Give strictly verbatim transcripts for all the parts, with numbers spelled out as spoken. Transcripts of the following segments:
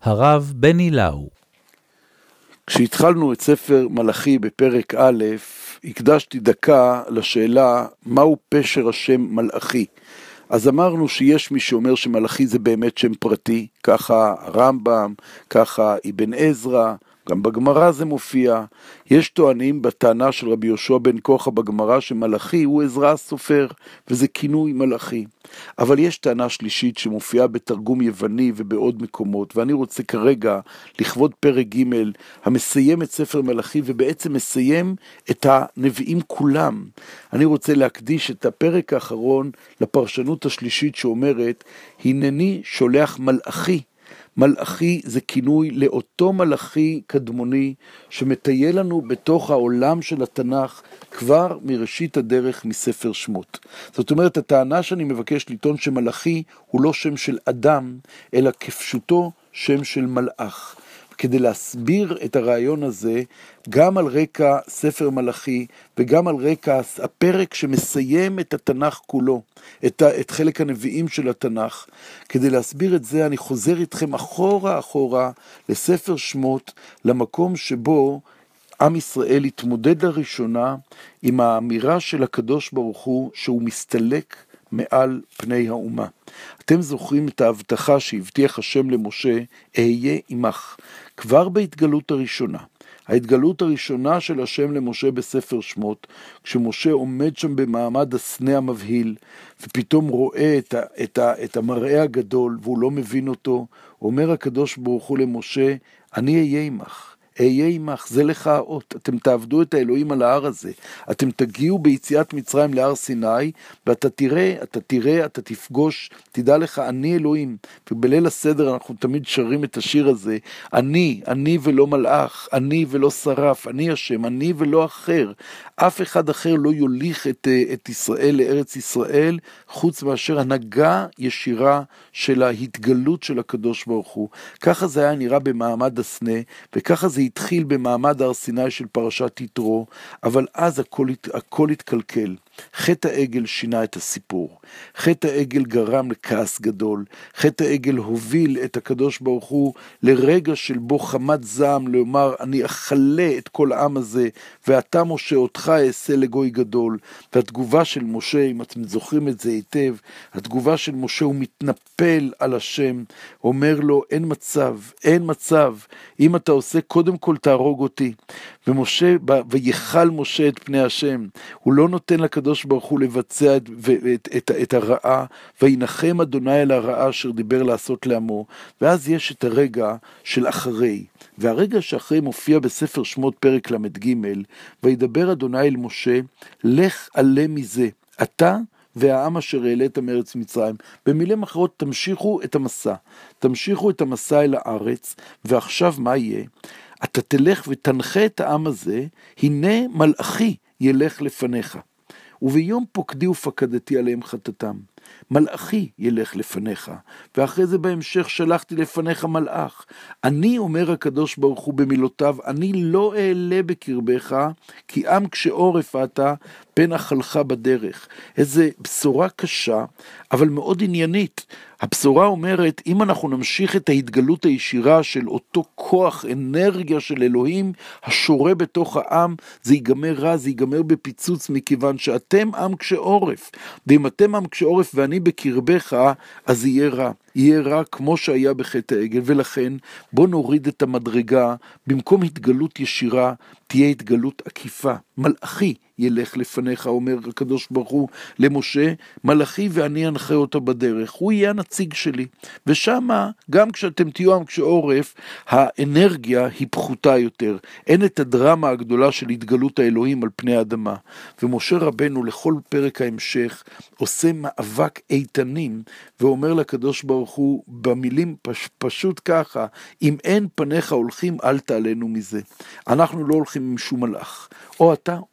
הרב בני לאו. כשהתחלנו את ספר מלאכי בפרק א', הקדשתי דקה לשאלה מהו פשר השם מלאכי. אז אמרנו שיש מי שאומר שמלאכי זה באמת שם פרטי, ככה הרמב"ם, ככה אבן עזרא, גם בגמרא זה מופיע. יש טוענים בטענה של רבי יהושע בן כוחה בגמרא שמלאכי הוא עזרא הסופר, וזה כינוי מלאכי. אבל יש טענה שלישית שמופיעה בתרגום יווני ובעוד מקומות, ואני רוצה כרגע לכבוד פרק ג' המסיים את ספר מלאכי ובעצם מסיים את הנביאים כולם. אני רוצה להקדיש את הפרק האחרון לפרשנות השלישית שאומרת, הנני שולח מלאכי. מלאכי זה כינוי לאותו מלאכי קדמוני שמטייל לנו בתוך העולם של התנ"ך כבר מראשית הדרך מספר שמות. זאת אומרת, הטענה שאני מבקש לטעון שמלאכי הוא לא שם של אדם, אלא כפשוטו שם של מלאך. כדי להסביר את הרעיון הזה, גם על רקע ספר מלאכי, וגם על רקע הפרק שמסיים את התנ"ך כולו, את, את חלק הנביאים של התנ"ך. כדי להסביר את זה, אני חוזר איתכם אחורה אחורה לספר שמות, למקום שבו עם ישראל התמודד לראשונה עם האמירה של הקדוש ברוך הוא, שהוא מסתלק מעל פני האומה. אתם זוכרים את ההבטחה שהבטיח השם למשה, אהיה עמך. כבר בהתגלות הראשונה, ההתגלות הראשונה של השם למשה בספר שמות, כשמשה עומד שם במעמד הסנה המבהיל, ופתאום רואה את, ה, את, ה, את המראה הגדול, והוא לא מבין אותו, אומר הקדוש ברוך הוא למשה, אני אהיה עמך. אהיה עמך, זה לך האות, אתם תעבדו את האלוהים על ההר הזה, אתם תגיעו ביציאת מצרים להר סיני, ואתה תראה, אתה תראה, אתה תפגוש, תדע לך, אני אלוהים, ובליל הסדר אנחנו תמיד שרים את השיר הזה, אני, אני ולא מלאך, אני ולא שרף, אני השם, אני ולא אחר, אף אחד אחר לא יוליך את, את ישראל לארץ ישראל, חוץ מאשר הנהגה ישירה של ההתגלות של הקדוש ברוך הוא. ככה זה היה נראה במעמד הסנה, וככה זה התחיל במעמד הר סיני של פרשת יתרו, אבל אז הכל, הכל התקלקל. חטא העגל שינה את הסיפור. חטא העגל גרם לכעס גדול. חטא העגל הוביל את הקדוש ברוך הוא לרגע של בו חמת זעם, לומר, אני אכלה את כל העם הזה, ואתה משה אותך אעשה לגוי גדול. והתגובה של משה, אם אתם זוכרים את זה היטב, התגובה של משה הוא מתנפל על השם, אומר לו, אין מצב, אין מצב, אם אתה עושה, קודם כל תהרוג אותי. ומשה, ויחל משה את פני השם, הוא לא נותן לקדוש ברוך הוא לבצע את, את, את, את הרעה, וינחם אדוני על הרעה אשר דיבר לעשות לעמו, ואז יש את הרגע של אחרי, והרגע שאחרי מופיע בספר שמות פרק למד ג', וידבר אדוני אל משה, לך עלה מזה, אתה והעם אשר העלית מארץ מצרים. במילים אחרות, תמשיכו את המסע, תמשיכו את המסע אל הארץ, ועכשיו מה יהיה? אתה תלך ותנחה את העם הזה, הנה מלאכי ילך לפניך. וביום פוקדי ופקדתי עליהם חטאתם. מלאכי ילך לפניך, ואחרי זה בהמשך שלחתי לפניך מלאך. אני אומר הקדוש ברוך הוא במילותיו, אני לא אעלה בקרבך, כי עם כשעורף אתה, פן אכלך בדרך. איזו בשורה קשה, אבל מאוד עניינית. הבשורה אומרת, אם אנחנו נמשיך את ההתגלות הישירה של אותו כוח, אנרגיה של אלוהים, השורה בתוך העם, זה ייגמר רע, זה ייגמר בפיצוץ, מכיוון שאתם עם כשעורף. ואם אתם עם כשעורף ואני בקרבך, אז יהיה רע. יהיה רע כמו שהיה בחטא העגל, ולכן בוא נוריד את המדרגה, במקום התגלות ישירה, תהיה התגלות עקיפה. מלאכי ילך לפניך, אומר הקדוש ברוך הוא למשה, מלאכי ואני אנחה אותו בדרך, הוא יהיה הנציג שלי. ושמה, גם כשאתם תהיו עם כשעורף, האנרגיה היא פחותה יותר. אין את הדרמה הגדולה של התגלות האלוהים על פני האדמה. ומשה רבנו לכל פרק ההמשך, עושה מאבק איתנים, ואומר לקדוש ברוך הוא במילים פש, פשוט ככה, אם אין פניך הולכים, אל תעלנו מזה. אנחנו לא הולכים עם שום מלאך, או אתה או לא.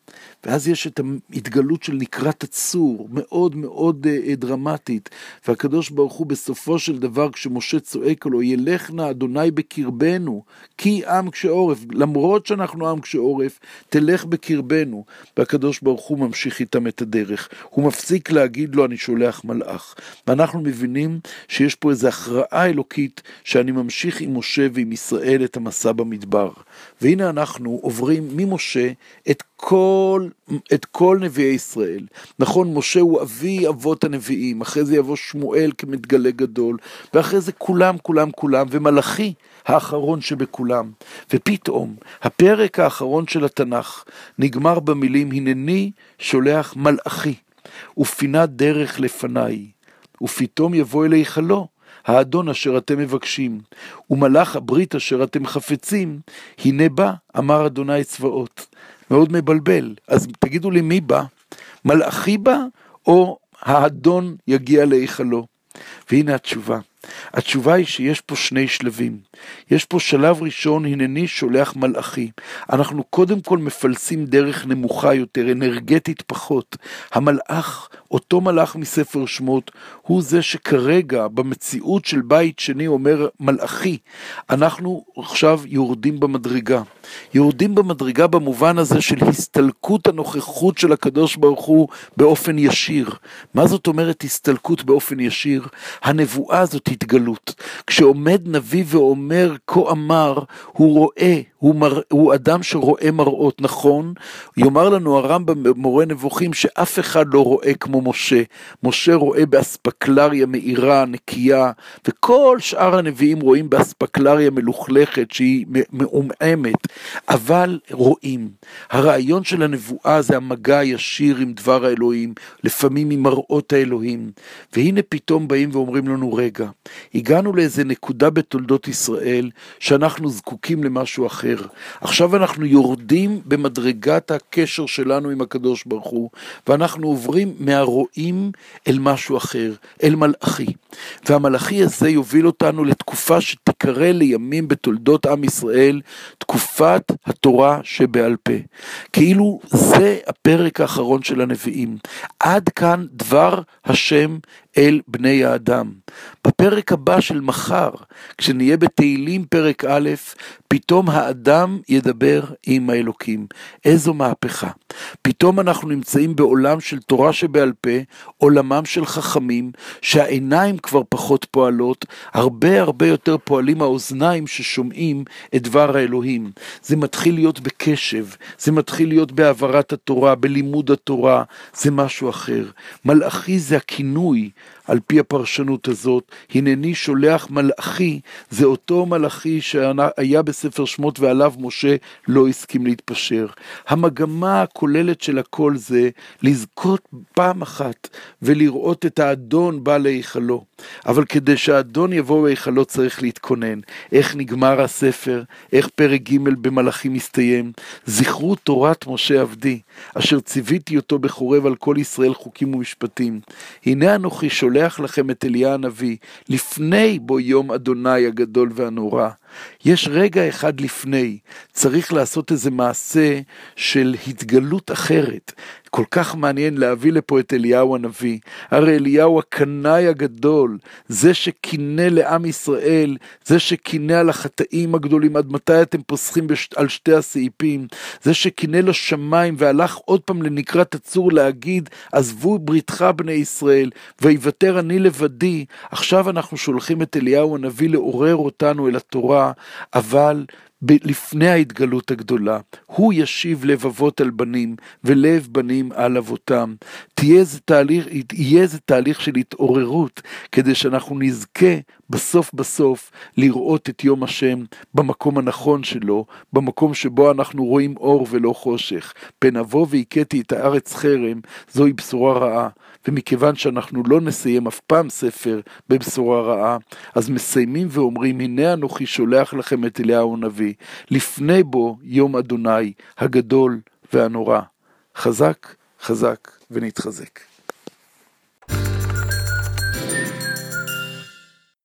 ואז יש את ההתגלות של נקרת הצור, מאוד מאוד uh, דרמטית, והקדוש ברוך הוא בסופו של דבר, כשמשה צועק לו, ילך נא אדוני בקרבנו, כי עם קשה עורף, למרות שאנחנו עם קשה עורף, תלך בקרבנו, והקדוש ברוך הוא ממשיך איתם את הדרך, הוא מפסיק להגיד לו, אני שולח מלאך, ואנחנו מבינים שיש פה איזו הכרעה אלוקית, שאני ממשיך עם משה ועם ישראל את המסע במדבר, והנה אנחנו עוברים ממשה את כל, את כל נביאי ישראל. נכון, משה הוא אבי אבות הנביאים, אחרי זה יבוא שמואל כמתגלה גדול, ואחרי זה כולם, כולם, כולם, ומלאכי האחרון שבכולם. ופתאום, הפרק האחרון של התנ"ך נגמר במילים, הנני שולח מלאכי, ופינה דרך לפניי, ופתאום יבוא אלי חלו, האדון אשר אתם מבקשים, ומלאך הברית אשר אתם חפצים, הנה בא, אמר אדוני צבאות. מאוד מבלבל, אז תגידו לי מי בא? מלאכי בא, או האדון יגיע להיכלו? והנה התשובה. התשובה היא שיש פה שני שלבים. יש פה שלב ראשון, הנני שולח מלאכי. אנחנו קודם כל מפלסים דרך נמוכה יותר, אנרגטית פחות. המלאך, אותו מלאך מספר שמות, הוא זה שכרגע במציאות של בית שני אומר מלאכי. אנחנו עכשיו יורדים במדרגה. יורדים במדרגה במובן הזה של הסתלקות הנוכחות של הקדוש ברוך הוא באופן ישיר. מה זאת אומרת הסתלקות באופן ישיר? הנבואה הזאת התגלות. כשעומד נביא ואומר כה אמר, הוא רואה, הוא, מר, הוא אדם שרואה מראות, נכון? יאמר לנו הרמב"ם במורה נבוכים שאף אחד לא רואה כמו משה. משה רואה באספקלריה מאירה, נקייה, וכל שאר הנביאים רואים באספקלריה מלוכלכת שהיא מעומעמת, אבל רואים. הרעיון של הנבואה זה המגע הישיר עם דבר האלוהים, לפעמים עם מראות האלוהים, והנה פתאום באים ואומרים לנו רגע, הגענו לאיזה נקודה בתולדות ישראל שאנחנו זקוקים למשהו אחר. עכשיו אנחנו יורדים במדרגת הקשר שלנו עם הקדוש ברוך הוא, ואנחנו עוברים מהרואים אל משהו אחר, אל מלאכי. והמלאכי הזה יוביל אותנו לתקופה שתקרא לימים בתולדות עם ישראל, תקופת התורה שבעל פה. כאילו זה הפרק האחרון של הנביאים. עד כאן דבר השם אל בני האדם. בפרק הבא של מחר, כשנהיה בתהילים פרק א', פתאום האדם ידבר עם האלוקים. איזו מהפכה. פתאום אנחנו נמצאים בעולם של תורה שבעל פה, עולמם של חכמים, שהעיניים כבר פחות פועלות, הרבה הרבה יותר פועלים האוזניים ששומעים את דבר האלוהים. זה מתחיל להיות בקשב, זה מתחיל להיות בעברת התורה, בלימוד התורה, זה משהו אחר. מלאכי זה הכינוי, על פי הפרשנות הזאת, הנני שולח מלאכי, זה אותו מלאכי שהיה בספר שמות ועליו משה לא הסכים להתפשר. המגמה הכוללת של הכל זה לזכות פעם אחת ולראות את האדון בא להיכלו. אבל כדי שהאדון יבוא להיכלו צריך להתכונן. איך נגמר הספר, איך פרק ג' במלאכי מסתיים. זכרו תורת משה עבדי, אשר ציוויתי אותו בחורב על כל ישראל חוקים ומשפטים. הנה אנוכי שולח לכם את אליה הנביא, לפני בו יום אדוני הגדול והנורא. יש רגע אחד לפני, צריך לעשות איזה מעשה של התגלות אחרת. כל כך מעניין להביא לפה את אליהו הנביא. הרי אליהו הקנאי הגדול, זה שכינה לעם ישראל, זה שכינה על החטאים הגדולים, עד מתי אתם פוסחים בש... על שתי הסעיפים, זה שכינה לשמיים והלך עוד פעם לנקרת הצור להגיד, עזבו בריתך בני ישראל, ויוותר אני לבדי. עכשיו אנחנו שולחים את אליהו הנביא לעורר אותנו אל התורה, אבל לפני ההתגלות הגדולה, הוא ישיב לב אבות על בנים, ולב בנים על אבותם. תהיה איזה תהליך, יהיה איזה תהליך של התעוררות, כדי שאנחנו נזכה בסוף בסוף לראות את יום השם במקום הנכון שלו, במקום שבו אנחנו רואים אור ולא חושך. פן אבוא והכיתי את הארץ חרם, זוהי בשורה רעה. ומכיוון שאנחנו לא נסיים אף פעם ספר בבשורה רעה, אז מסיימים ואומרים, הנה אנוכי שולח לכם את אליהו הנביא, לפני בו יום אדוני הגדול והנורא. חזק, חזק ונתחזק.